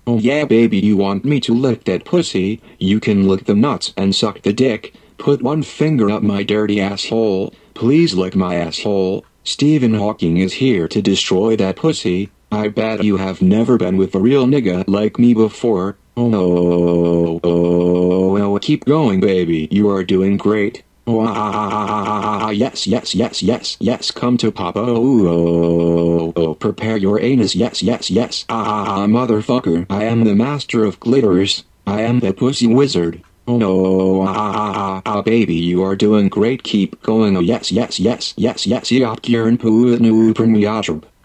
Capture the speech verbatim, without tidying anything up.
Oh yeah baby, you want me to lick that pussy? You can lick the nuts and suck the dick. Put one finger up my dirty asshole. Please lick my asshole. Stephen Hawking is here to destroy that pussy. I bet you have never been with a real nigga like me before. Oh, oh, oh, oh, keep going baby, you are doing great. Oh, ah, ah, ah, ah, ah, ah, yes, yes, yes, yes, yes, come to Papa. Oh, oh, oh, prepare your anus. Yes, yes, yes. Ah, ah, ah, motherfucker. I am the master of glitters. I am the pussy wizard. Oh, no, ah, ah, ah, ah, ah, baby, you are doing great. Keep going. Oh, yes, yes, yes, yes, yes, yop, kieran poo, nu,